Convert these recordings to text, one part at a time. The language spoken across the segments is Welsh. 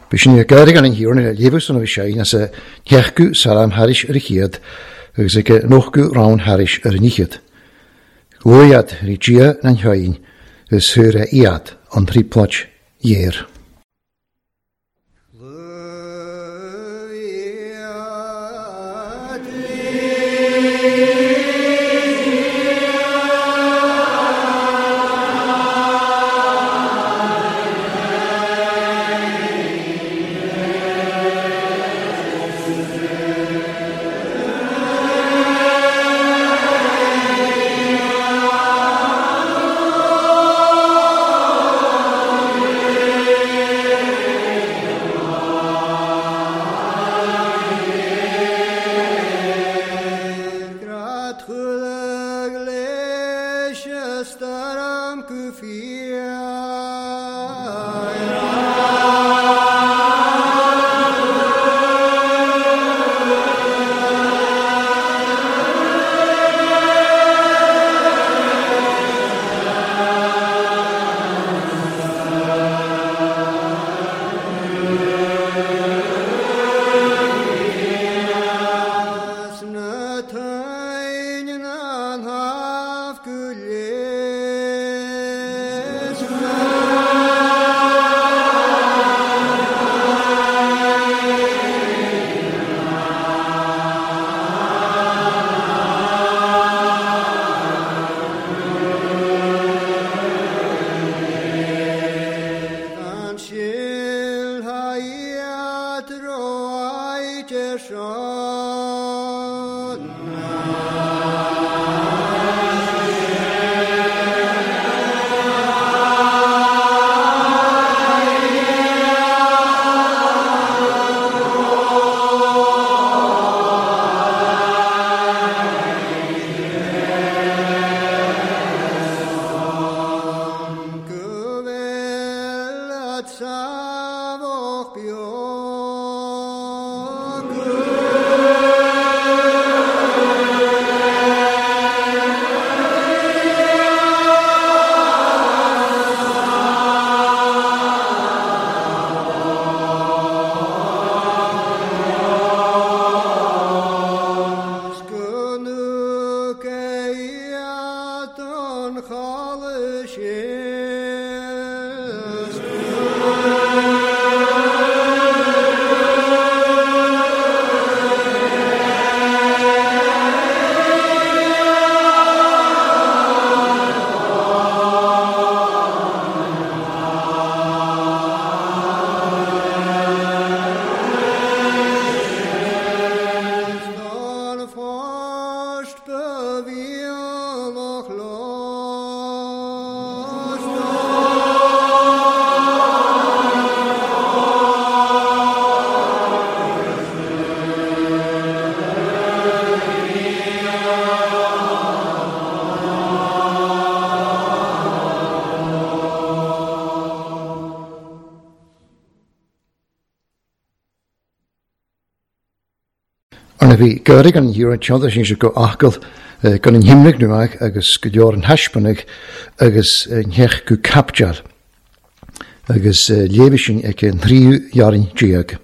Bysyn ni gyrraedd gan ein hiwr yn y lefus o'n fysio as y niechgw salam haris yr ichiad agos ag y nochgw rawn haris yr nichiad. Glwyad rhi gia na'n hioen ys hyr e iad ond rhiplach ier. Ond fi gyrraedd gan hiwr yn tiod sy'n eisiau go achgol gan yn hymnig nhw agos gydior yn hasbynnig agos niech gw capdial agos lefysyn ac yn 3 iarin diag.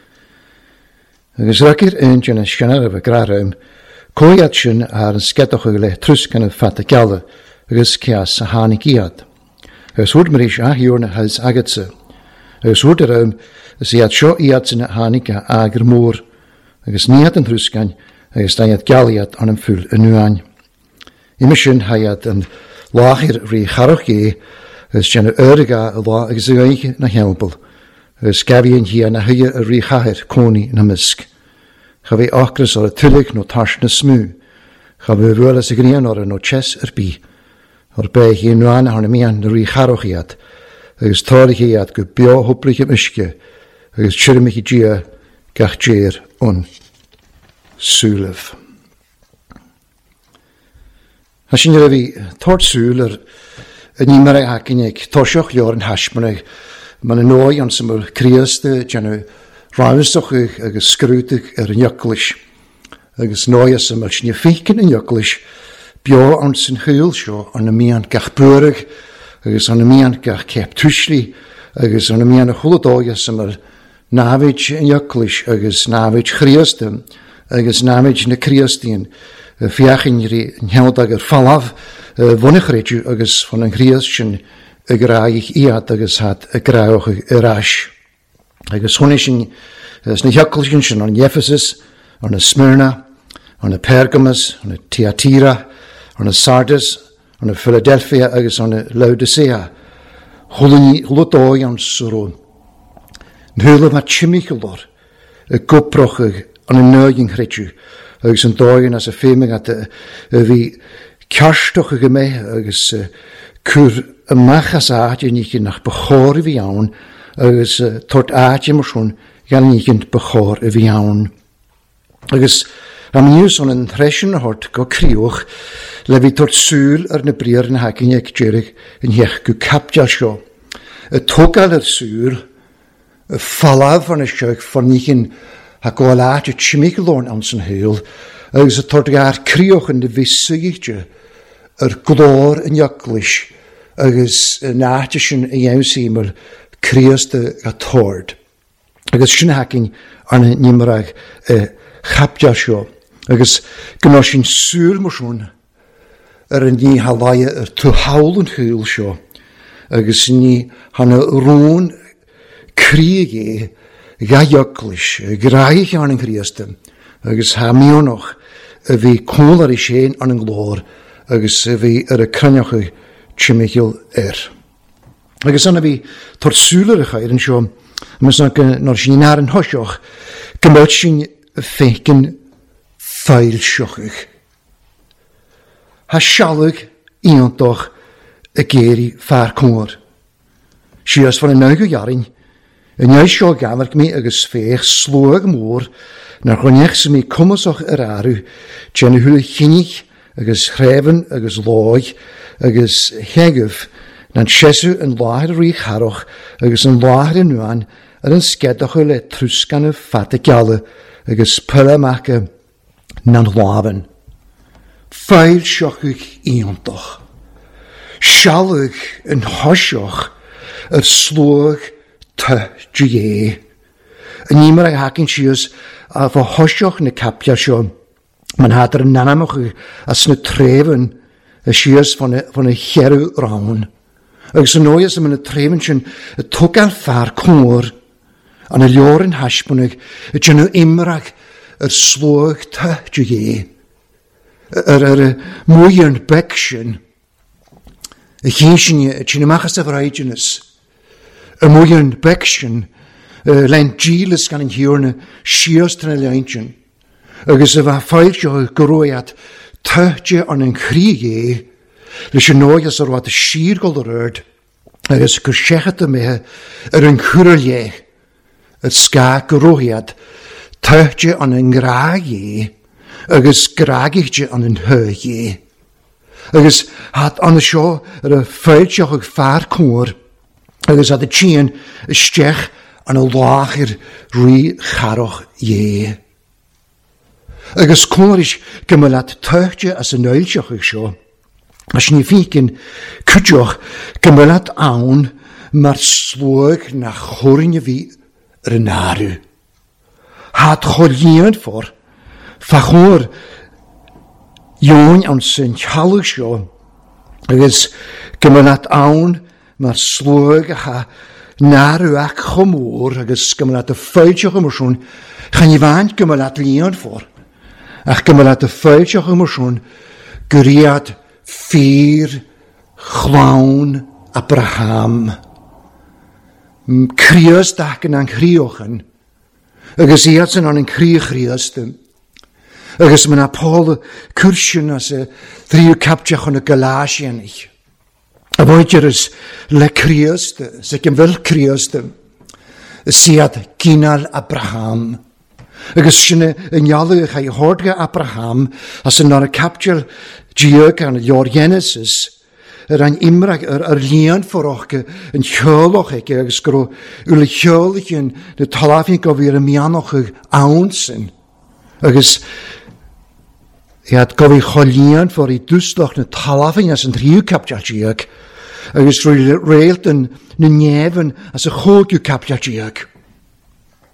Agos rhaid yn dyn yn sgynnar efo grarym coiad sy'n ar yn sgedwch ag le trws gan y ffat y galda agos cias a hanig iad. Agos hwyd mar eisiau a hiwr na hys agatsa. Agos hwyd yr ys iad sio iad sy'n hanig a agr môr agos niad yn trwsgan, agos daiad galiad an yn ffwl yn nuan. Imisyn haiad yn lachir rhi charwch agos jan y yrga y la agos y gaich na helbl, agos gafi yn hi na hyia y rhi chahir coni na mysg. Cha fi ochrys o'r tylig no tas na smw, cha fi fwyl as y gnian o'r no ches yr bi, o'r beth hi nuan a hwn y mian na rhi charwch iad, agos torich iad gwy bio hwblich y mysgio, agos chyrmich i gia gach jeir on súlef. As sy'n rhaid fi tord súl yn nimer ei hacinig tosioch lior yn hasmyneg ma'n yn oi ond sy'n mwyn criaste janw rhawnsoch agos sgrwtig yr yn yglis agos noi as ymwyl sy'n ffeicyn yn yglis bio ond sy'n hwyl sio ond y mian gach bwyrig agos ond y mian gach cep tŵsli agos ond y mian y chwlodoi as ymwyl návid yn iaclis agus návid chriastam agus návid na Christian fiachin yn hewd ag falaf vonich reju agus von yn chrias sy'n y graich iad agus had y grauch y ras. Agus hwn sy'n na iaclis sy'n yn Ephesus, yn Smyrna, yn Pergamus, yn Thyatira, yn Sardis, yn Philadelphia agus yn Laodicea. Hwlwydoi yn sŵrwn. Nhwyl yma chimichildor, y gwproch yn y nög yn chredu, agus yn doi'n as y ffeimig at y fi ciarstoch y gyme, agus cwr y machas aad yn eich nach bachor i fi iawn, agus tord aad yn mwyswn gan eich yn bachor i fi iawn. Agus am niws o'n yn thresyn y hort go criwch, le fi tord sŵl ar na brir na hagin eich jerig yn hiech gw capdia sio. Y togal yr sŵl, y falaf o'n ysgwch fan eich yn ha goalaat y chimiglorn aan zijn heel, agus y tord gaar criwch yn y fysig yr glor yn iaclis, agus naat ysyn y iawn sy'n crias dy a tord. Agus sy'n hagin an y nimrag chapdia sio. Agus gynnal sy'n sŵr mwyswn yr yn ni halaya yr tuhawl yn hyl sio. Agus ni han y rŵn criag ga iaclis, graich an yn criastam, agus ha mionoch y fi cwl ar i sien an yn glor, agus y fi ar y crynioch y chimichil Agus anna fi tor sŵl ar y chair yn sio, mas nor sy'n ar yn hosioch, gymod sy'n ffeicyn ffail siochych. Ha sialig iontoch y geri ffa'r cwr. Sias fan y nawg o iarin, yn iau sio gamarg mi agus fech slwag môr, na'r chwaniach sy'n mi cwmwsoch yr arw, tjen y hwyl chynig, agus chrefen, agus loig, agus hegif, na'n siesw yn laher rwych haroch, agus yn laher yn nuan, yn sgedoch y le trwsgan y ffat y gael, agus pyla mac y na'n lafen. Ffail siochych iontoch. Sialig yn hosioch, yr slwag ta gie. Yn un mae'r hacyn sios a fo hosioch na capia sio. Mae'n hadr yn nanamwch as na trefen y sios van y cherw rawn. Agus yn oes am yn y trefen sy'n y togan ffa'r cwr an y lior yn hasbwnig y dyn nhw imrag yr slwag ta gie. Yr mwy yn becsyn y chysyn y dyn nhw machas y fraidynus. Y mwy yn becsyn lein gilys gan yn hiwr na sios tan y leintyn. Agus y fa ffael sio gyrwyad tydje an yn chrig lys yn oed as ar wat y sir gol yr erd agus gyrsiechat y mehe yn chwrlyie yr sga gyrwyad tydje an yn graag agus graagig an yn hyg agus had an y sio yr y ffael sio ag ffa'r cwr agus had y tîn y stech an y lachir rhy charoch Agus cwmwys gymylad tydje as y neilsioch eich sio. As ni ficyn cydioch gymylad awn mae'r slwag na chwrin y fi yr yn arw. Had choliad ffor, fachwr iwn awn sy'n chalig sio. Agus gymylad awn mae'r slwag a ha narw ac chymwr agus gymylad y ffeilsioch ymwyswn chan i fan gymylad liad ffor. Ach gymylad y ffeilsioch ymwyswn gyriad ffyr chlawn Abraham. Crios dach yn anghriochan. Agus iad sy'n an yn cri chrios dim. Agus myna Paul cwrsyn as y ddriw captiach yn y Galasian ich. A boedjer is le crios dim. Sy'n gymfyl crios dim. Siad ginal Abraham. Agus sy'n yn ialw eich ai hordga Abraham as yn ar y captial diog an y lior Genesis an imrag lian fforach yn chioloch eich agus gro yw'r chiolich yn y talafin gofir y mianoch eich awnsyn. Agus gofir cholian ffor i dwsloch na talafin as yn rhyw captial diog agus rwy'n reilt yn nefn as y chog yw captial diog.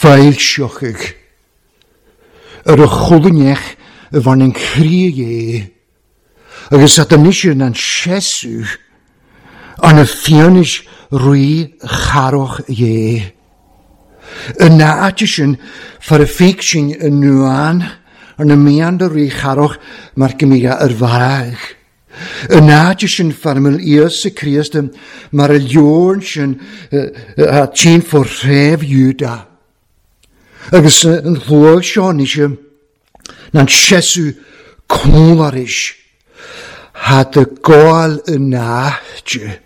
feilsiochig. Y chwlynech y fan yn cri agus at ymysyn yn Iesu an y fianis rwy charoch Y naadje voor een fiction een nuan en een meander rwy charoch maar gemiga vaag. Een naadje voor mijn eerste Christen maar een joornschen had tien voor 5 juda. Agus een voorsjonisje nan Jesu knolarisch had de goal een naadje.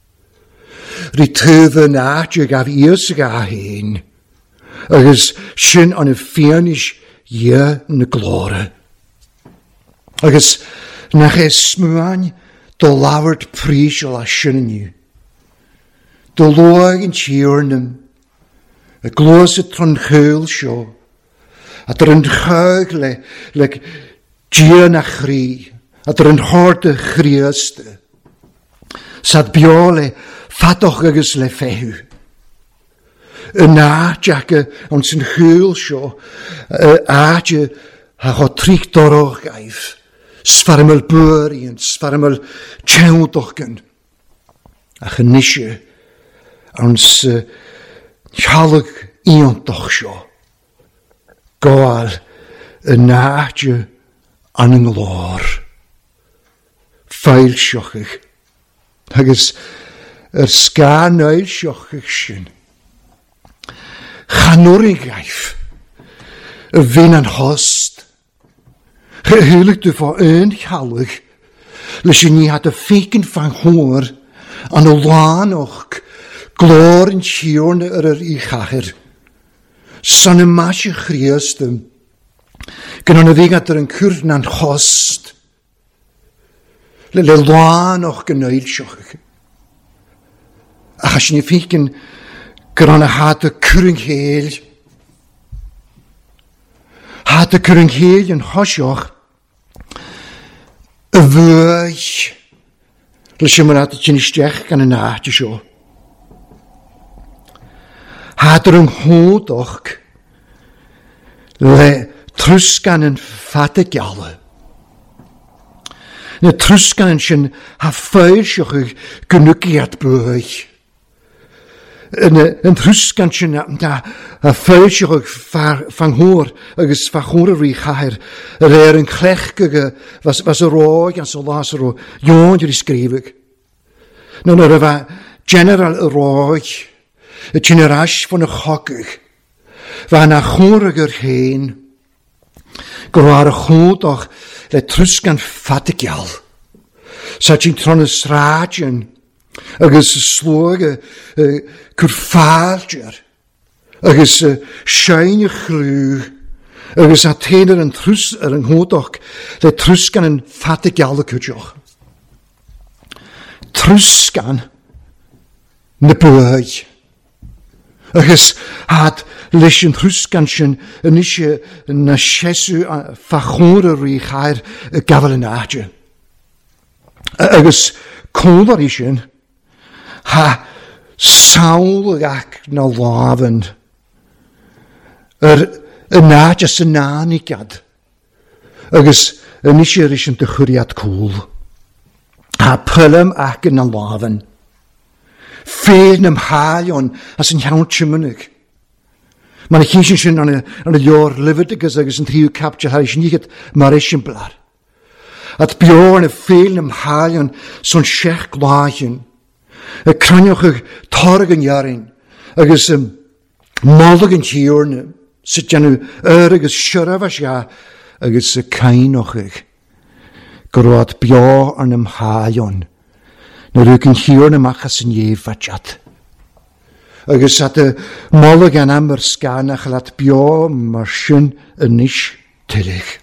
Riteuve naadje gaf eerst ga heen. Agus sin an y fianis na glóre. Agus nach smúain do lawert prísel a sinniu. Do loag in tíornum, a glósa tron chöl seo, a yn chag le dia na chrí, a yn horde chríaste. Sad biole fatoch agus le fehu. Na jacke on zijn heul sjo, aatje ha gaat trik dorog geif, sfarmel burien, sfarmel tjautochen, a genisje ons challig iontoch sjo, goal naatje an een gloor, feilsjochig, hages ska neilsjochig sin. Chanorigaif, vin an host. Gehuwelijk te voor een challig, les je niet had de feken van hoor, aan de laan och, gloor en tjorne I gacher. Sanne masje Christen, kan aan de weg had een kurden an host. Le laan och geneilsjochig. Ach, als je niet feken, Granna had de kuringheel. Had de kuringheel en hosjoch. Een wuig. Dus je maar had je niet stech kan een naadje zo. Had een hoedoch. Le truskan en fattigjalle. Ne truskan en zijn ha vuilsjoch genukiert buig. Een truskantje na een vuilsje van hoor, agus van hoorrie gaar, een klechtige was een rooi en zo las er jongere schreef. Nou, er was general rooi, het generatie van een hokkig, waar naar hooriger heen, waren goed toch, de truskan fattigjal, zat je in een straatje. Agus sloge kurfaalger, agus scheine chlu, agus a teder een trus een hoedok, de truskan een fattigjalle kutjoch. Truskan ne buig. Agus had lis een truskansjen een isje na Jesu fachore richair gavelenage. Agus kondarisjen. Ha saulgach na laven. Een naadje senanikad. Agus een isje te churiat cool. Ha pullum ach na laven. Veel nem halion as een jouwtje munnig. Maar ik kies je aan een jaar Leviticus agus een 3 kapje had ik niet het marisjen blaar. Het bjorne veel nem halion zo'n schech glaagjen. Een kranjochig torgen jarin, agus molligen tjorne, zit je nu ergens schurvas ja, agus kainochig. Groot bja aan hem hajon, nu rukken tjorne machas in je vatjat. Agus had de molligen amber skanach laat bja marschen een nisch tillig.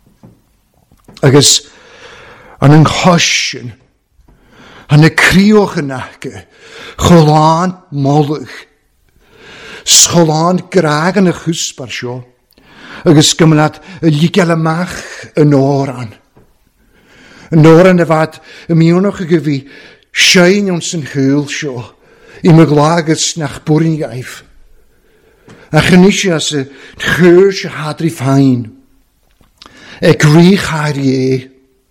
Agus aan een hosjen, aan de kriogenake, cholaan mollig, scholaan gragene husparsjo, agus gymlaat ligelemach een oran. Een oran de wat mionige gewie, schein ons een heulsjo, in me glages nach boeringeif. A chynnisio as y chwyr sy hadri ffain. E grych ar ie.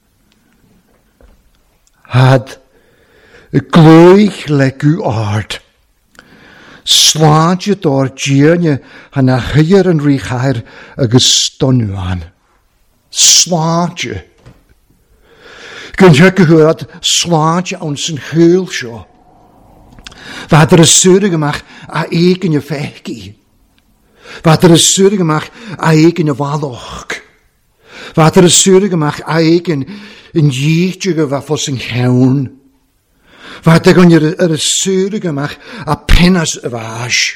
Had y glwych legw ard. Slaadje door djerne han a hyr yn rich agus stonuan. Slaadje. Gyn je gehoord slaadje ons een heul sjo. Wat er is zure gemaakt a eigen je vechkie. Wat er is zure gemaakt a eigen je walloch. Wat er is zure gemaakt a eigen een jeetje wat voor zijn geun. Wat er is zure gemaakt a pennas waas.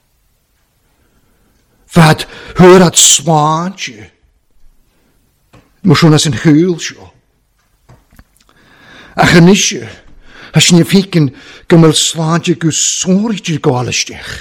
Wat hoor dat slaadje. Moest schon als een heul sjo. A chynnisio, as ni fiken gymel slaadje gus sorgje galestech.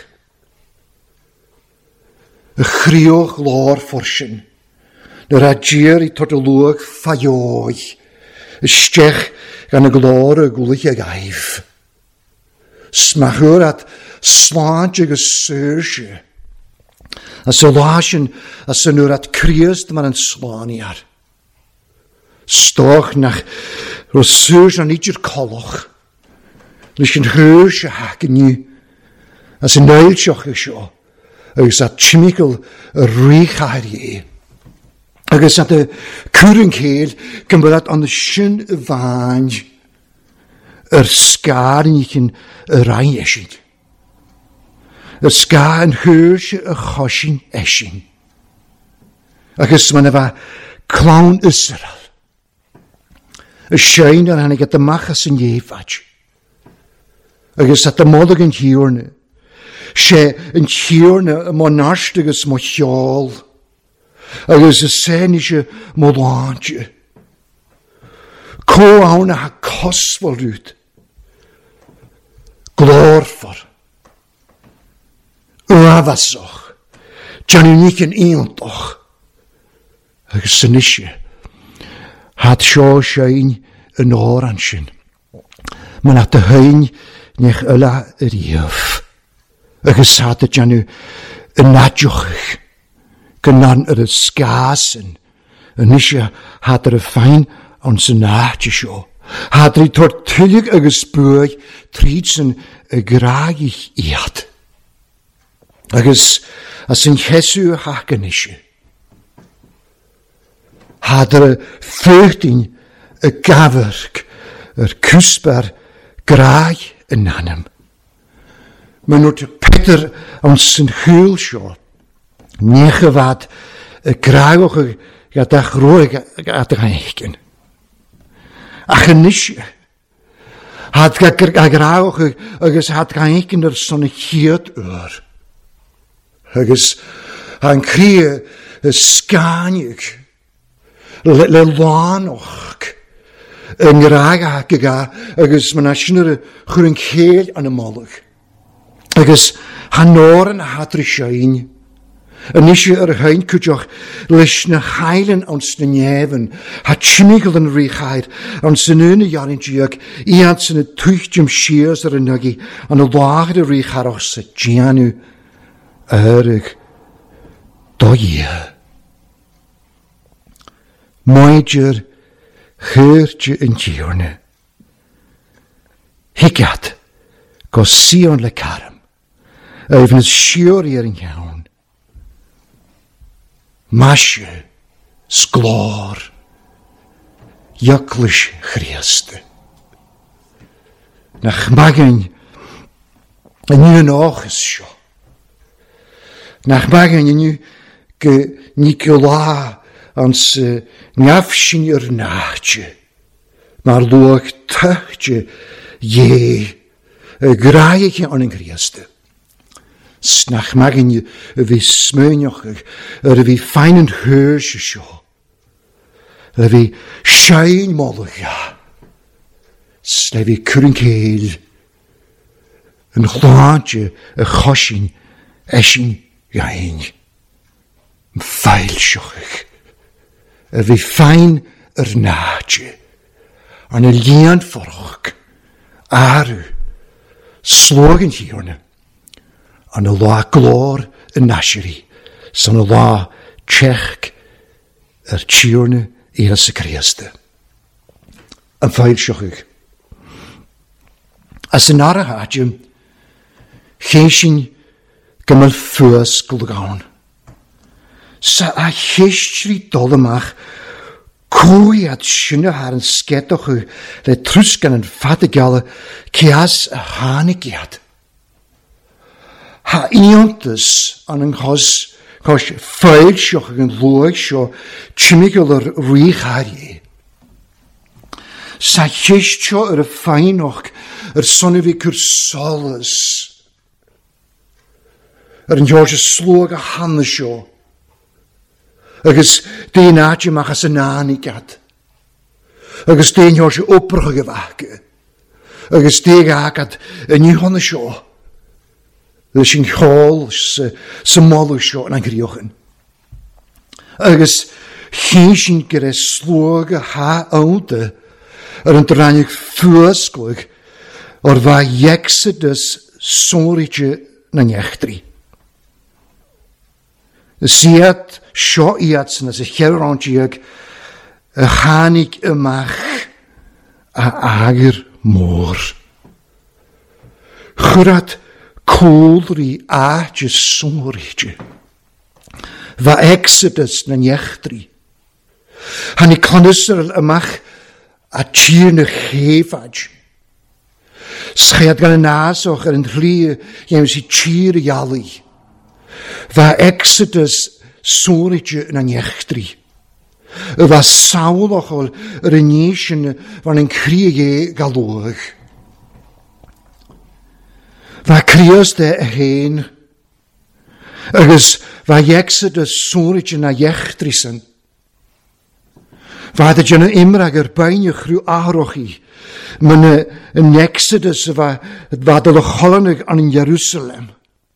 Y chriog lor forsyn, nyr a gyr I tot y lwg ffaioi, y stech gan y glor y gwlich ag aif. Smachwr at slaadje gus syrge, as y lasyn as y nyr at criast man yn slaniar. Stoch nach rosurs an idir coloch. Lys yn hyr sy hagen ni. As yn neil sioch sio. Agus at chimigol y rych ar ie. Agus at y cwryn cael gymryd an y sy'n y fain. Yr sgar ni chyn y rhain esyn. Yr sgar yn hyr sy y chosyn esyn. Agus ma'n efa clawn Israel. Y siein ar hannig at y machas yn iefad. Agus at y modig yn hiwrna. Se yn hiwrna y monarst agus mo chiol. Agus y sen isio molange. Co awn ha cosfol rwyd. Glorfor. Uafasoch. Jan unig yn eontoch. Agus yn isio. Had sio siein yn oran sy'n. Mae'n at y hyn nech yla yr iaf. Agus had y janw yn nadioch. Gynan yr ysgas yn isio had yr y ffain ond sy'n nad isio. Had yr tortillig agus bwy trid sy'n y graag i'ch iad. Agus as yn Jesu hach yn isio. Had er fyrtyn y gafyrg cwsbar graag yn anam. Mae nhw'n Peter o'n sy'n hwyl sio. Nech y fad y graag o'ch gadach roig at y gaechgyn. Ach yn nisio. Had graag o'ch agos had gaechgyn yr son y chiad yw'r. Agos han cria y sganig. Le lanoch yn graag aga agus man asynir chwryn cael an y molwg. Agus hanor yn hadri siein. Yn eisiau yr hain cwtioch leis na hailen ons na nefn ha chimigol yn richair ons yn yn y jarin diog iad sy'n y twychtjum siers ar y nygi an y lagr y richair os y gianw erig doia. Moedjer geurtje in tjorne. Higat, go Sion le karm. Even het sjoorier in jaun. Masje, sglor. Jaklish Christe. Nach magen, en nu een oog is sjo. Nach magen, en nu ge Nicola. Ans ngafsyn yr nachtje. Mae'r lwag tuchtje je. Graag je aan een Christe. Snach magen je wie smeunoch. Wie feinen heusje sjo. Wie schein mollig ja. Wie krunkeel. Een glaadje. Een chosjen. Esjen. Gein. Feilsjoch. Wie fein naadje. An y lian forch. Aru. Slogan hierna. An y loa glor yn nasiri, san y la chech tiwrne Iesu Christe. Yn ffael siochig. As yn ar y hadjum, cheisyn gymryd ffys glwgawn. Sa a cheistri dolemach cwyad sy'n ar yn sgedoch le trwsgan yn ffadigale cias a hanigiad. Ha iontus an yn chos ffael siochig yn lwag sio chymigol yr rwychari. Sa cheistio yr y ffainoch sonne fi cwrsolus. Yn George slwag a hanesio. Agus dyn adjum achas y nanigad. Agus dyn George oprach gyfage. Agus dyn agad yn i hanesio. Ys yn chol symolw sio yn angriochen. Agus chysyn gyda slwag a ha awde yn dranig ffwysglwg o'r fa Exodus sonrige na nechtri. Siad sio iad sy'n as y chewrantiag y chanig ymach a ager môr. Chwrad cwlri a dy sonrige. Fa Exodus na nechtri. Han I clonysr ymach a tyr na chefad. Schiad gan y nasoch yn rhi iawn si tyr I alu. Fa Exodus sonrige na nechtri. Fa sawloch ol yr unisyn van yn crie galwag. Fa crios de y hen. Agus fa Exodus sonrige na nechtri sy'n. Fa dy yn imrag yr bain y chrw ahrochi. Men yn Exodus fa dy cholynig an yn Jerusalem.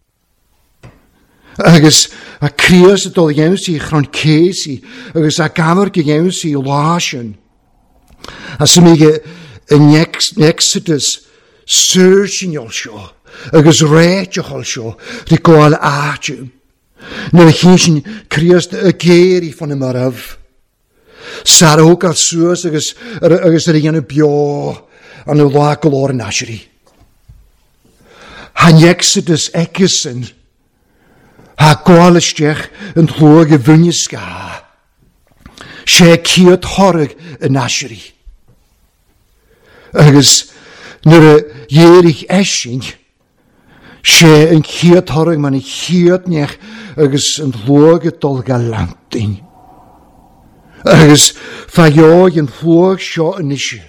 Agus a crios y dol iawn si chron cesi. Agus a gamar gy iawn si lasyn. A symig yn Exodus searching ol sio. Agus reitioch ol sio. Ry goal aatio. Nyr y chysyn crios y geri fan y maraf. Sar ook al suas agus yr un y bio an y lagol o'r nasiri. Han Exodus egysyn ha gwalystech yn tlwag y fynyska. Se ciad horrig y nasiri. Agus nyr y ierig esyn se yn ciad horrig man y ciad nech agus yn tlwag y dolga lantyn. Agus fa ioi yn ffwag sio yn isio.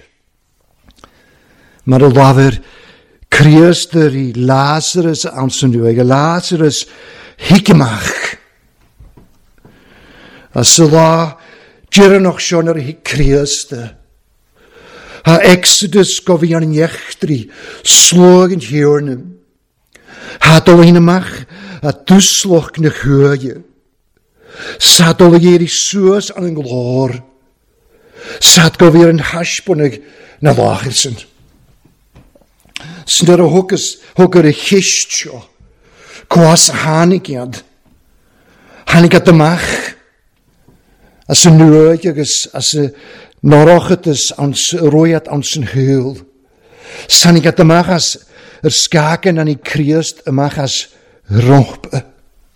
Mae'r lafer criaster I Lazarus ansynwyg, a Lazarus higymach. A syla gyranoch sio na'r criaster. Ha Exodus gofi an nechtri, slwag yn hiwrnym. Ha dol ein ymach a dwsloch na chwygio. Sad o leir I suas an yn glor. Sad gofir yn hasbonig na lachilsyn. Sy'n ar o hwgr y chistio. Cwas hanigiad. Hanigiad ymach. As y nŵag as y norochet ans roiad ans yn hyl. Hanigiad ymach as yr skagen an I criast ymach as rohpe.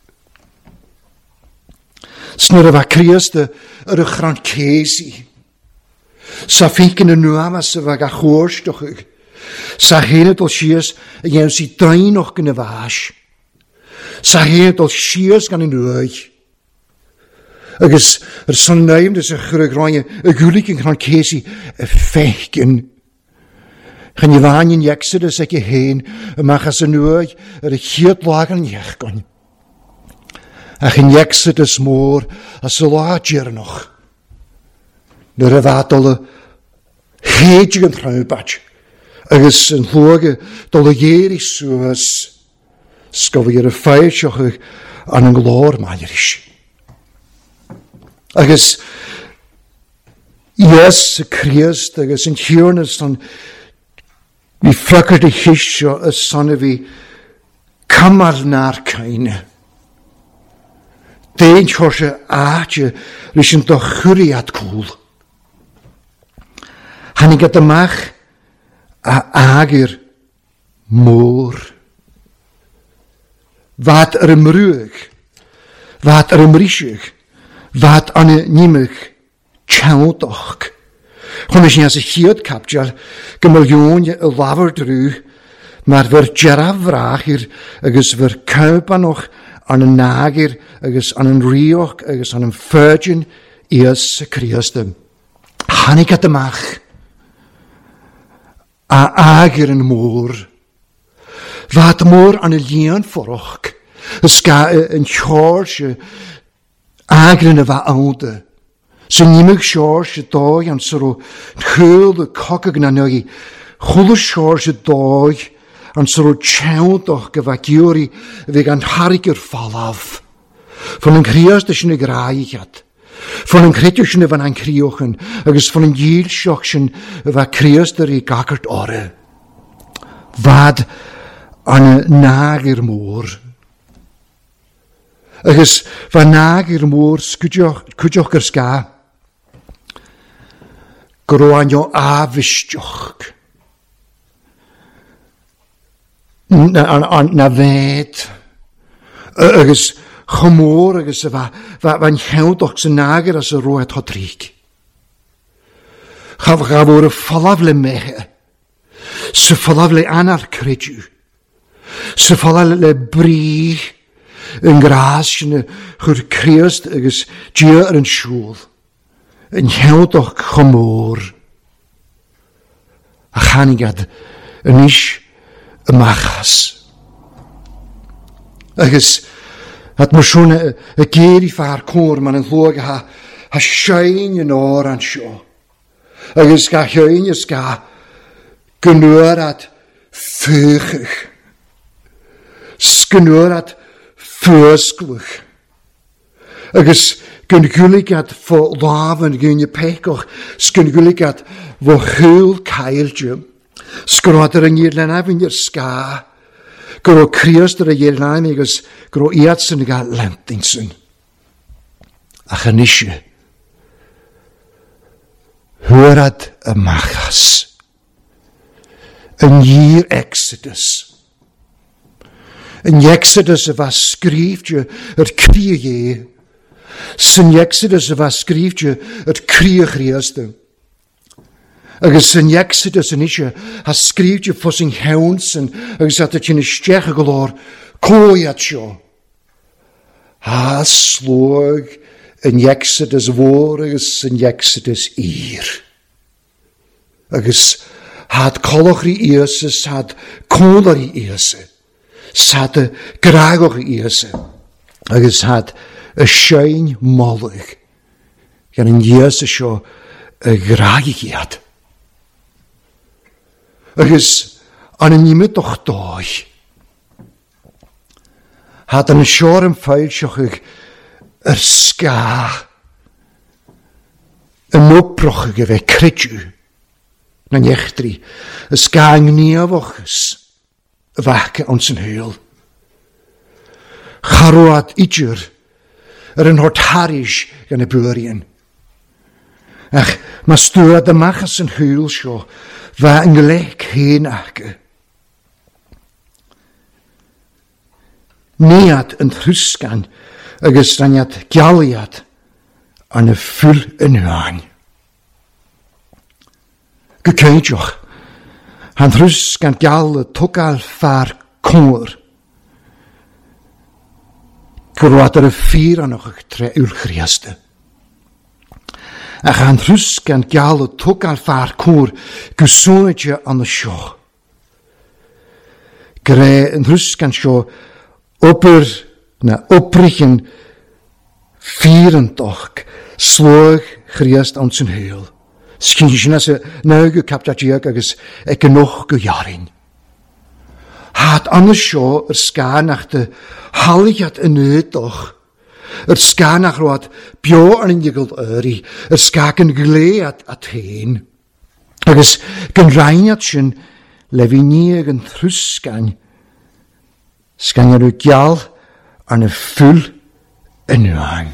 Snur fa criast yr ychran cesi. Sa finken y nuam as y fag a chwrstoch. Sa hened ol sias y iawn si dain och gan y fas. Sa hened ol sias gan y nŵag. Agus son naim dys y chyrwg roi y gwlyg yn chran cesi y fechgyn. Chan I fan yn Exodus ag y hen ymach as y nŵag yr y chiad lag yn iechgon. Ach yn Exodus môr a syladir noch. Nyr y ddadol y hedig yn rhywbeth. Agus yn llwag dol y ger I sŵas. Sgofir y ffeilsioch an yn glor mairish. Agus Ies y criast agus yn hiwrnys on mi ffracad y hisio y son y fi cymal na'r cain. Dein chorse aatje rysyn do chwriad cwl. Hannig at ymach a ager môr. Wat ymrwg, wat ymrysig, wat an nimig tjaudoch. Hwn is nie as y chiad capdial, gymylioon y lafar drw, maar ver jarafrachir, agos ver cawbanoch an y nagir, agos an y rioch, agos an y virgin, ias y Christum. Hannig at ymach a ager yn môr. Wat môr an y lian fforch, ysga yn chors ager yn y fa awde. Sy'n nimig chors y doi an sy'n chwyl y cogag na nwy, chwyl y chors y doi an sy'n tjawdoch gyfagiwri fe gan harig yr falaf. Van yn crias dys yn y graigad. Van yn crediwch yn y fan yn criochen, agos van yn gilsioch yn y fa crias dyr i gagart ore. Fad an y nagir môr. Agos fa nagir môr cwdioch gyr sga. Groan o afistioch. Na fed. Agos chymor agos fa'n hewdoch sy'n nagir as y roed ho trig. Chaf o'r falafle meche. Sy falafle anar credu. Sy falafle bri yn gras sy'n chwyr creast agos dia yn siŵl. Yn hewdoch chymor. A chanigad yn ish y machas. Agos at mae sŵn y geir i ffa'r cwr ma'n yn ddwag ha siein yn o'r an sio. Agos ga hyn ys ga gynwyr at ffych. Sgynwyr at ffysglwch. Agos gyngylig at fo lafan gyn y pecoch. Sgyngylig at fo hwyl caeldio. Sgynwyr ar yng Nghyrlen afyn i'r sga. Gro criast yr y naim agos gro iadsen gael lemptingsen. Ach yn isio. Hwyrad y machas. Yn i'r Exodus. Yn Exodus y fa sgrifdio yr cri ie. Sy'n Exodus y fa sgrifdio yr cri y chriastw. Agus yn Exodus yn isio a sgrifdio ffos yn hewnsen agus at y ti'n ysdiach y glor coiad sio. A slwg yn Exodus fôr agus yn Exodus ir. Agus had coloch i iase, had colar i iase, had y gragoch i iase. Agus had y siein molig gan yn iase sio y gragiad. Agus an y nimyd o'ch doi. Had an y sior yn ffeilsioch ag yr sga. Y nôproch ag efe credu. Na nechtri. Y sga yng ngniafochus. Y fach ons yn hyl. Charwad idr. Yr yn hort harish gan y bwyrien. Ach, mae stwad y machas yn hyl sio. Fa yn glec hen ac. Nead yn thrysgan agos raniad gialiad an y ffyl yn hwan. Gyceidioch, han thrysgan gial y togal far cwr. Gwrwad ar y ffyr anoch ag tre yw'r chriaste. Ach an thrysgan gial y togal far cwr gwsonidja an y sio. Gre yn thrysgan sio oprichen vierendag slog Christ aan zijn heel. Misschien als ze neuge kaptatjek agus ek nog gejarin. Had anders zo ska nach de halligat en toch. Ska nach wat bio en jigeld uri. Ska ken gleat at heen. Agus ken reinatschen leviniegen thruskan. Skan je gjal aan een vul yn nuang.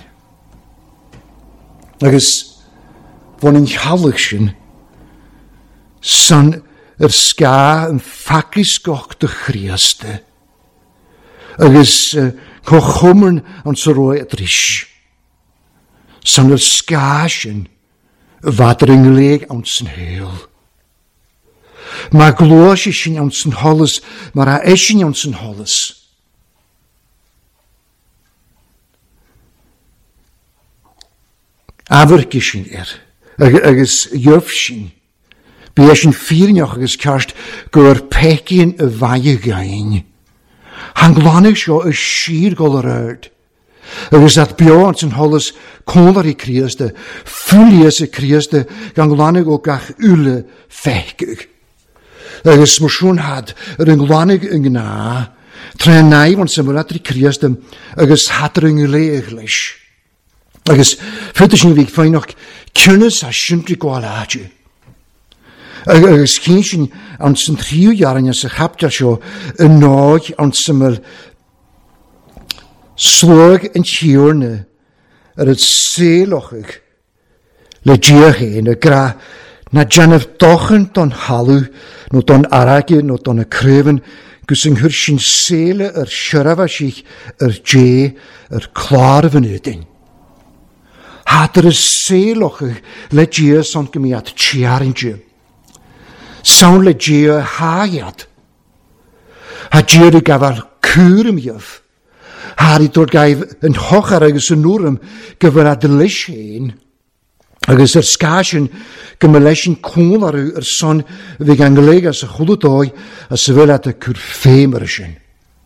Agus von yn chalig sin san ska yn ffacus goch dy chriaste. Agus cochwmyn an sy roi at rys. San ska sin vad ringleg an sy'n heil. Mae glwys i sy'n an sy'n holys, mae'r a eisiau an sy'n holys. Aferg sy'n agus jöf sy'n. Be sy'n ffyrnioch agus carst gyr pecyn y fai gain. Hanglanig sio y sir gol yr erd. Agus at bjorn sy'n holys kolar i kriaste, fulies i kriaste, ganglanig o gach ule fechgig. Agus mwyswn had rynglanig yng gna, tre'n naif o'n symud i kriaste, agus had ryngleig leis. Agus ffyrdd sy'n fig ffeinoch cynnes a syntri gwael adju. Agus chyn sy'n an sy'n triw iaran as y chapta sio yn nog an symud slwg yn tiwrne ar y selochig le diach ein y gra na janaf dochen don halw no don aragi no don y crefen gws yng nghwr sy'n sele ar siaraf a sich ar je ar clar fy nydyn. Had yr y selochig le diach son gymiad tiarin je. Sawn le diach haiad. Ha diach y gafal cwr ym iof. Hari dod gaif yn hochar agus yn nŵrym gyfer a dylys ein. Agus yr sgasyn gymylesyn cwl ar yr son fi gangleg as y chwlwdoi a sefyl at y cwrffeim ar ysyn.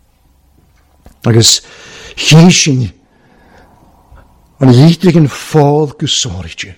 Agus hysyn ond ddydrig yn ffôl gwsoritio.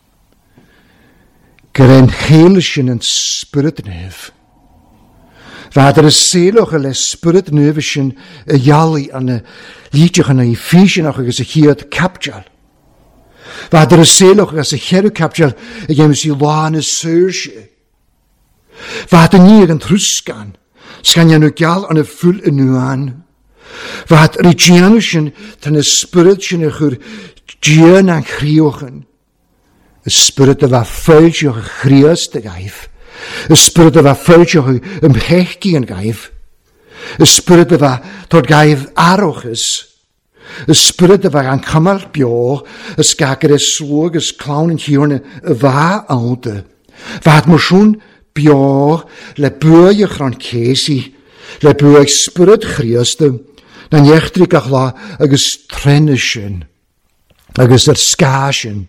Gyda'n heilysyn yn spyrt nef. Fad y seloch y le spyrt nefysyn y iali an y lidiach an y ffysyn o'ch agos y hiad capdial. Fad y seloch agos y cherw capdial y gems i loan y syrsio. Fad y niag yn trwsgan, sgan yan o gial an y ffwl y nuan. Fad rygianwysyn tan y spyrt sy'n y chwr dian an chriochan. Y spyrt y fa ffeilsioch y chrias dy gaif. Y spyrt y fa ffeilsioch ymhechgi yn gaif. Y spyrt y fa tord gaif arochus. Y spyrt y fa gan cymal bio, y sgagr y slwg ys clawn yn hiwrn y fa awda. Fad mwyswn bio le bwy y chron cesi, le bwy spyrt chriasta, na niechtri gach la agos trenysyn, agos yr sgasyn.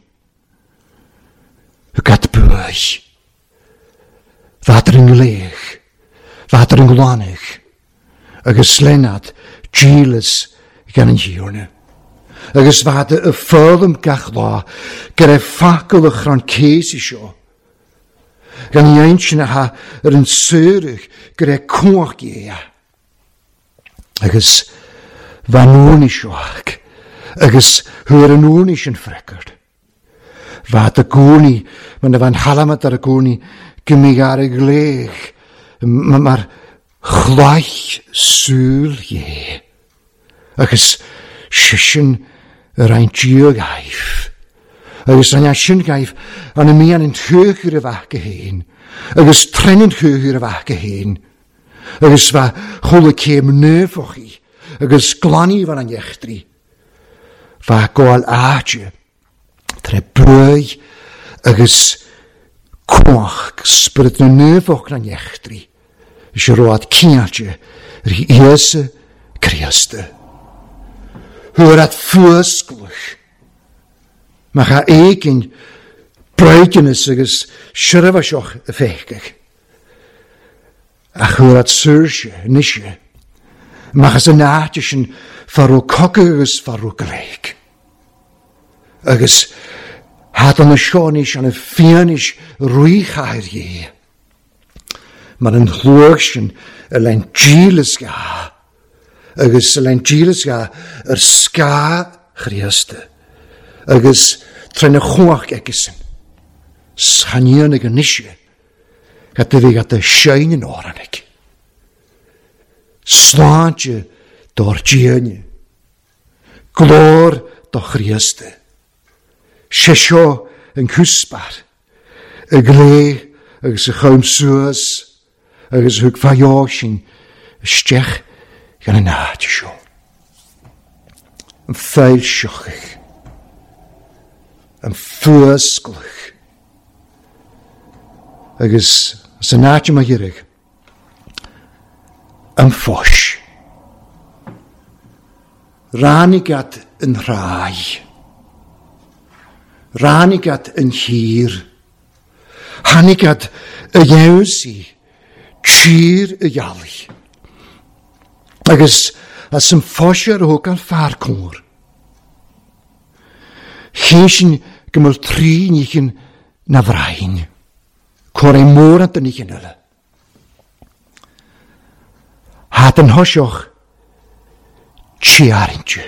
Y gad bwy. Fad yr ynglech, fad yr ynglanech, agos lenad, gilys gan yn hiwrna. Agos fad y ffyrdd gach la, gyda ffacol y chron ces i sio. Gan i ein sy'n ha yr yn syrych gyda cwach ia. Agos fa nŵn i sioach, agos hyr yn nŵn i sy'n ffrecard. Fad y gwni, mae'n fan halamat ar y gwni, gymig ar y glech, mae'r chlaich sŵl ie. Agos sysyn yr ein diog gaif. Agos rhaid sy'n gaif an y mian yn hygyr y fach y hyn. Agos tren yn hygyr y fach y hyn. Agos fa chwl y cem nefo chi. Agos glani fan an echtri. Fa goal aadje. Tre brwy agos cwach spyrt na nefo gan echtri. Is road kiaatje ri iese kriaste. Hör at fwysglwch. Ma cha egin breidynus agos syrfasioch y fechgach. Ach hör at syrsje, nisje. Ma cha sy'n naatjes yn farw cogagos farw gleig. Agos had an y sionis an y fianis rwychair ie. Ma'n yn hlwysyn y lein gilys ga. Agos y lein gilys ga yr sga chriaste. Agos tren y chwach egysyn. Schanion ag anisio. Gata fi gata siein yn oranig. Slantje door gianje. Glor do Christe. Sio yn cwsbar, y gle agus y chawm sŵas, agus hwg ffaio sy'n ystech gan y nad sio. Yn ffeil siochach, yn ffwysglach, agus sy'n nad yma hirig, yn ffos. Ranigad yn rhai, ranigad yn hir, hanigad y iawsi, kyr y iali. Agus as yn ffosiar o gan ffa'r cwr. Chysyn gymol tri nichyn na frain, cor ei môr at y nichyn yla. Had yn hosioch, Chiarintje.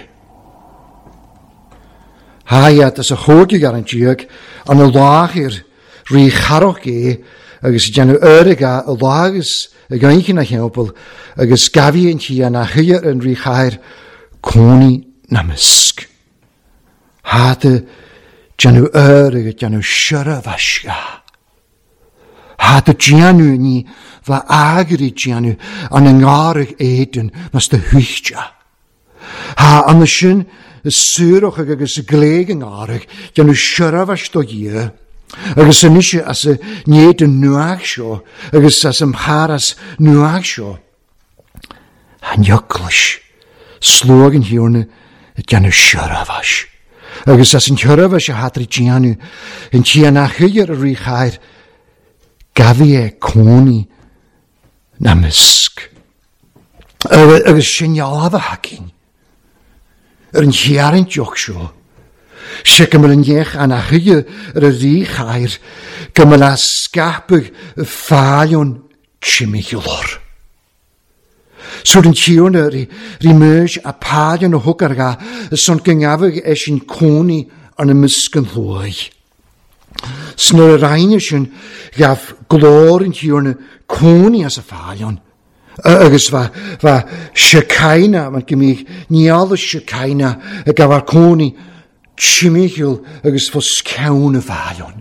Hayat as a hoge garantiek an a lager ri charok agus janu erga a lagus a gainkin a helpel agus gavi en chi an a hier en ri chair koni namisk. Hate janu erga janu shara vashga. Hate janu ni va agri janu an a ngarig eten mas de huchtja. Ha an y sy'n sŵroch agos y glegin arach, gan y siaraf as do ie, agos yn eisiau as y nid yn nwag sio, agos as ymharas nwag sio. Han ioglwys, slwag yn hiwrna, gan y siaraf as. Agos as yn siaraf as y hadri gianw, yn tian a chyr yr chair, gafi e cwni na mysg. Agos sy'n ialaf a hacyn. Yn hiarn joch sio. Se gymryd yn iech an a hyr yr y chair, gymryd a sgapig y ffalion chimichulor. So'r yn tiwn ri myrch a palion o hwg arga, son gyngafig eisiau cwni an y mysgyn hlwy. Snor y rhain eisiau gaf glor yn tiwn cwni as y ffalion. Agus va Shekinah, man gymig nial y Shekinah, y gafar cwni chimichul agus fos cawn y falion.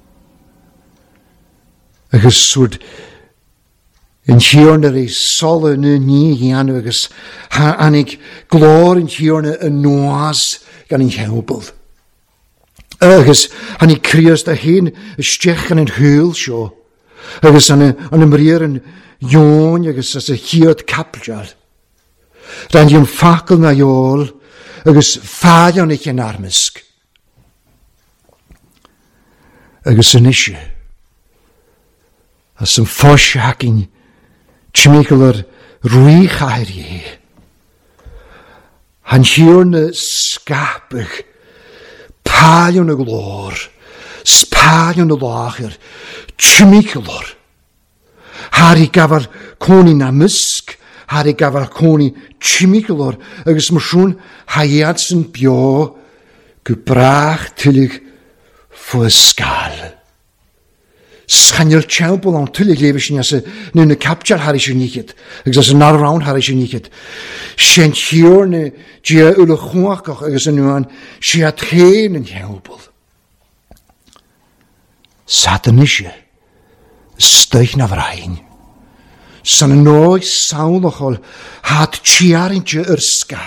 Agus swyd yn hiwrn yr ei sol yn y ni hian agus anig glor yn hiwrn y noas gan yn hewbl. Agus anig crios da hyn y stech yn hwyl sio. Agus an y mrier yn Jón agus as a hiad capjal. Ran yw'n ffacl na iol agus ffalion eich yn armysg. Agus yn eisiau. As yn ffos hacyn chimichol yr rwy chair ie. Han hiwrn y sgapig palion y glor, spalion y lacher, chimicholor. Harry gafar cwni na mysg, Harry gafar cwni chimicolor, agus mwyswn haiad sy'n bio gybrach tylig ffwy sgal. Schanil chawbol o'n tylig lefys ni as y nhw'n y capjar Harry sy'n nichyd, agus as y nar rawn Harry sy'n nichyd. Sian hiwr ni dia yw'r chwach agus yn nhw'n siad hen yn chawbol. Satan eisiau. Stuich na vrain. San y noi sawnachol had chiarintje ska.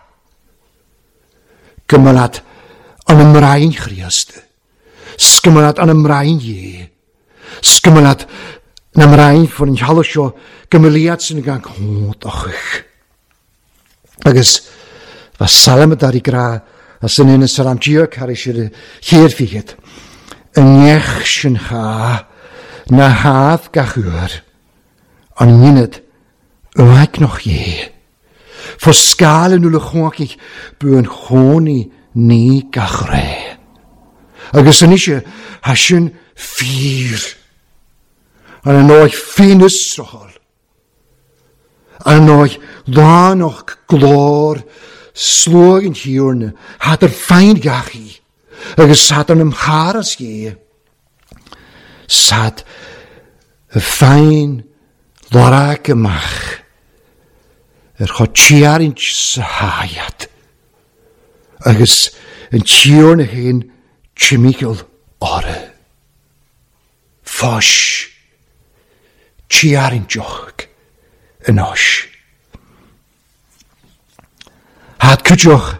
Gymalad an ymrain chriaste. Sgymalad an ymrain ie. Sgymalad na ymrain fod yn halwysio gymaliad sy'n gan cwntachych. Agus fa salamat ar I gra as yn un y salam diog ar eisiau hir ffigyd. Yn iech sy'n cha na hadd gachwyr, an nyned ymaig noch ie. For skalen ule chwagig bwyn chwni ni gachre. Agus yn eisiau hasyn ffyr. An yn o'i ffynus rochol. An yn o'i ddan o'ch glor slwag yn hiwrna had yr ffain gachi. Agus sad an ymcharas ie. Sad y ffain lorag ymach chod chiarint syhaiad agus yn tiwr na hyn chimichael ore. Fosh, tiar yn joch yn os. Had cwtioch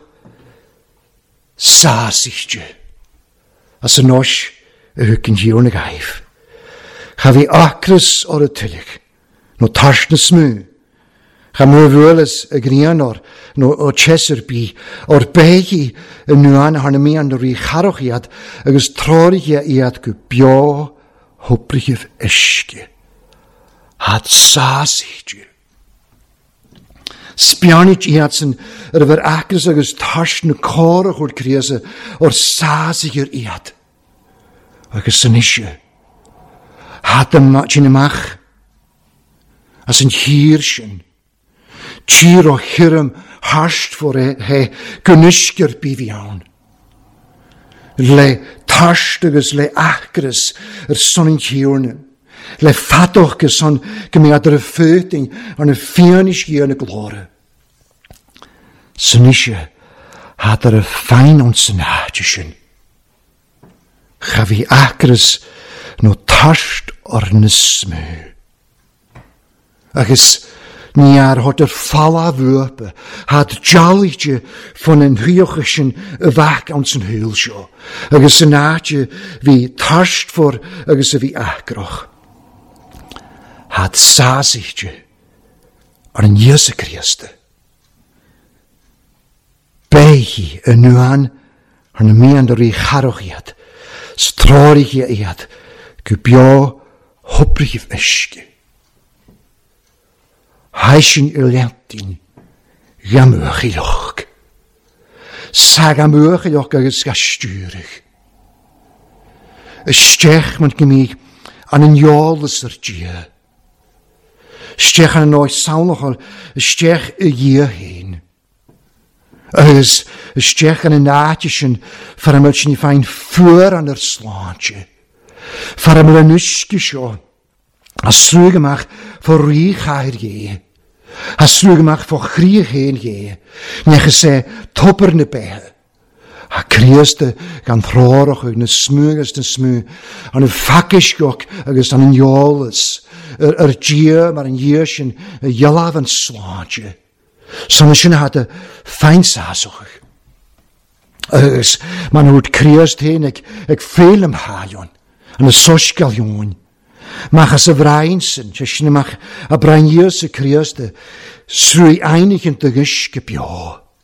sasigje as yn os y hwc yn tiwr na gaif. Cha fi acrys o'r y tylig, no tars na smw. Cha mwy fwylus y grian no o chesur bi, o'r begi y nuan harna mi an o'r i charoch iad, agos trorig iad gw bio hwbrich ysgu. Had sasigje. Spianich iad sy'n yr acrys agos tars na corach o'r criasa o'r sasigir iad. Agos sy'n isio. Had yn ymach as yn hir sy'n. Tîr o hirym harsht for he gynysgyr bydd iawn. Le tasht agos le acrys son yn hyrnyn. Le fadoch gys son gymiad yr y ffyting an y fianish gyr yn y glore. Sy'n eisiau had yr y fain o'n sy'n hadysyn. Cha fi acrys no tasht o'r nysmu. Agos ni ar hod yr ffala fwyrpe had jalidje van een huochischen wak aan zijn hulsjo. Agos yn aadje wie tasht voor agos wie achgroch. Had sasigje ar een Jesu Christe. Behi yn nuan ar na mi an der i charoch iad. Strorig iad. Gubio hwbrich ysgu. Haisyn ylantyn gamwch i loch. Sag amwch i loch agos gastúrig. Ystech man gymig an yn iolus yr dia. Ystech an yn oes sawnachol, ystech y gia hyn. Ystech an yn aadysyn ffaram ylsyn i fain ffwyr an yr slantje. Ffaram yl yn ysgu sio. A slwg ymach voor rych air je. A slwg ymach voor chrieg heen je. Nech se topper ne behe. A krieste gan throrach ag na smug an y fakiskok agus an yn jolus. Gia mar yn jesyn jalaf an slaantje. Son ysyn had y feinsasach. Agus man hoort kriest heen ag veel am halion. An y soskal jongen. Mach as y freinsen, sy'n mach a brainius y Christe, srwy einig yn dygysg y bio.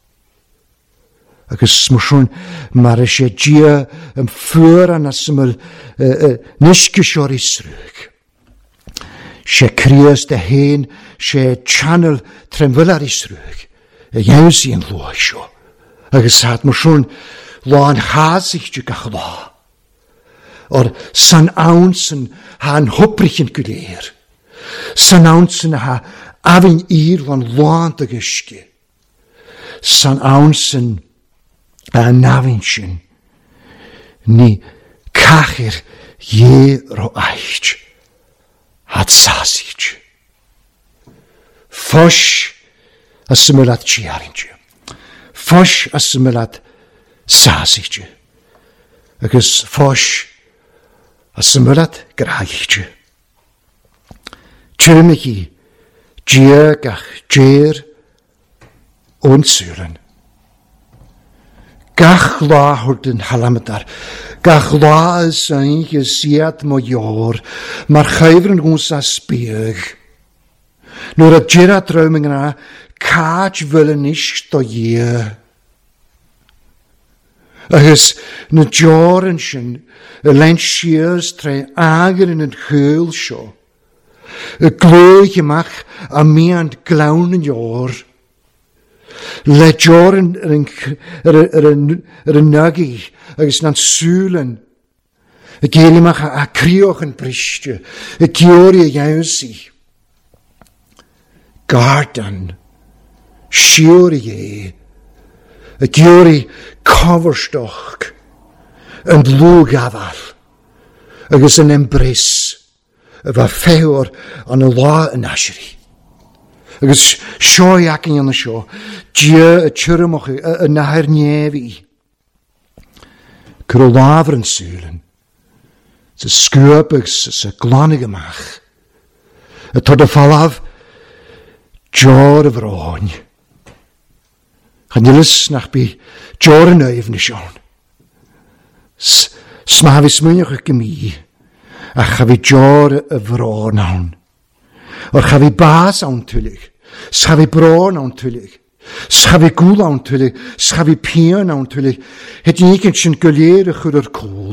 Agus smwyswn mar eisiau gia yn ffwyr an asyml nisgysor i srwg. Se Christe hen, se channel tremwylar i srwg, y iaws i'n lwysio. Agus had mwyswn loan hasig dy gach lo. Or san awnsen ha an hwbrich yn gyleir. San awnsen ha afyn ir van loant ag ysgu. San awnsen ha an awynsyn ni cachir je ro aicht had sasig. Fosh as symulad chiaringe. Fosh as symulad sasig. Agus fosh a symulad graich. Tjyrmiki, gia gach jer onsuren. Gach la horden halamadar, gach la is ein gesiad mo jor, maar chuiveren ons a speug. Nur a jira traumingen a, kaaj willen isch to je. Agus na jorensyn, y lensieers tre ager in het geul sio. Y glwyd ymach a mi and glawn yn jor. Le joren yr nygu, agus na'n sŵlen. Y gael ymach a crioch yn bristio, y giori y iawsi. Gardan, siwri e, y giori coverstoch, yn lwg afal, agus yn embris, y fa ffewr an y la yn asri. Agus sio ac yn y sio, dia y tyrmoch y naher nefi. Krullaveren zulen. Ze schuipigs, ze glannige mach. Het tot de val af, jaren vroon. Gaan jullie naar bij jaren even schoon. Sma vi smynjach gemi. A ga vi jaren vroon aan. Or ga vi baas aan tullig. Scha vi broon aan tullig. Scha vi koel aan tullig. Scha vi pien aan tullig. Het nikentjen gulere chuder koel.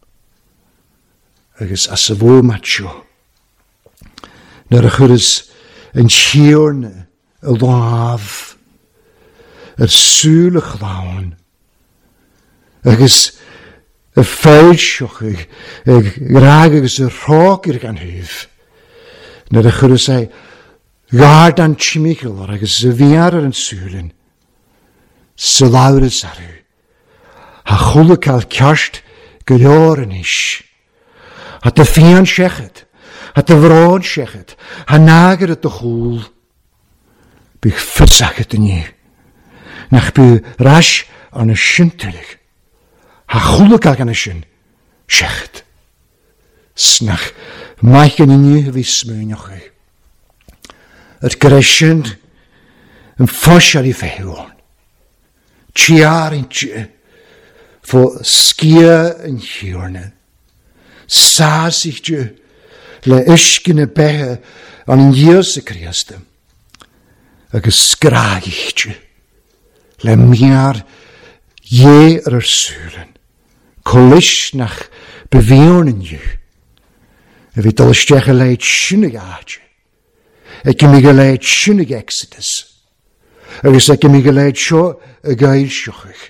Agus as a wo macho. Naar chuders een schierne, een laaf. Sulig laun. Agus een vuilsjoch, graag agus een roker gaan heef. Naar de chuders zei, gaard aan chimichel, agus een wearer en zulen. Se laure saru. Ha chulek al kerst geloren is. Had de fian schechet, had de vroon schechet, ha nager het de goel. Bych verzag het niet. Nach bu rasch aan een schintelig. Ha chulek al gaan een schin, schechet. Snach, maken in je wie smeunig. Het gresjen, een fosja die veeuwen. Tjaarintje, voor skia en hjorne. Sazigje, le ischkene behe aan een Jezus Christus. Een skragigje, le meer je zuren. Kolisch nach bewionen je. En wie alles tegen leid schunnig aardje. Ik heb me geleid schunnig exodus. Ik heb me geleid zo een geilsjochig.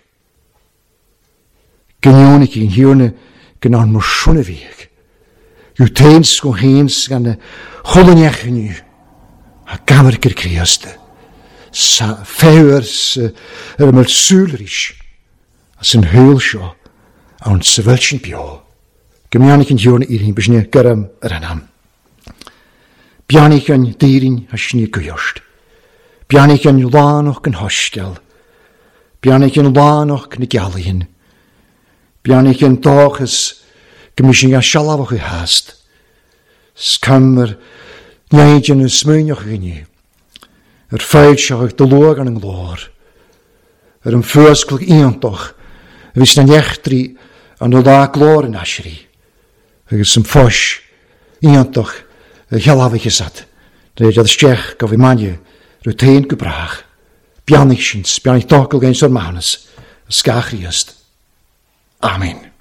Genjonik in hierne genan maar schone weg. Je teens kon heens gaan de gollenjech nu. Ha kamerker Christus. Sa feuers met zulerisch. Als een heulsjo aan se welschen pio. Gemjanik in hierne irin besne garam ranam. Bianik an dirin has nie gejost. Bianik an lanoch kan hostel. Bianik an lanoch kan galien. Bianik an dages gemising a shalawach haast. Skammer nijtjen en smeunig ginje. Feilsjach de loog aan een gloor. Een vuurskelijk iemand toch. Wist een jechtri aan de laag gloor in asjeri. Is een fos. Iemand toch. Gelawig gezet. Dat is tjech gaf i manje. Ruteen gebraag. Bianikschens. Bianik tokkel geen sormanes. Skachriest. Amen.